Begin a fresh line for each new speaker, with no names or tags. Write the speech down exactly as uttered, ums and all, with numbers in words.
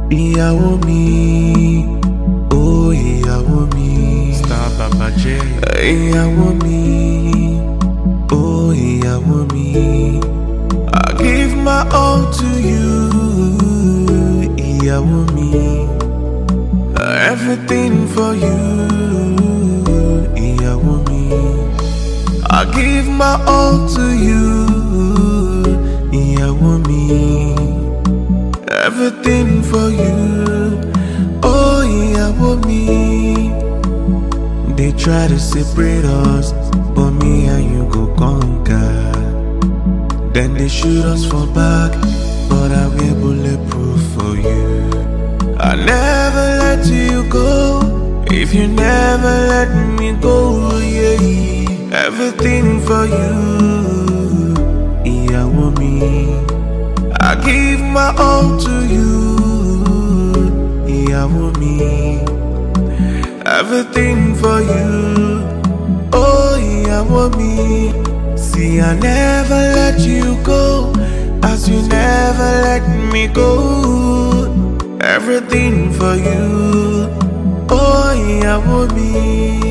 ìyàwó mi, oh ìyàwó mi,
Star Baba J.
ìyàwó mi, oh ìyàwó mi. I give my all to you, ìyàwó mi. Everything for you, ìyàwó mi. I give my all to you, ìyàwó mi. Everything for you, oh ìyàwó mi. They try to separate us, but me and you go conquer. Then they shoot us for back, but I will bulletproof for you. I never let you go, if you never let me go, yeah. Everything for you, ìyàwó mi. I give my all to you, ìyàwó mi. Everything for you, oh ìyàwó mi. See, I never let you go, as you never let me go. Everything for you, oh ìyàwó mi.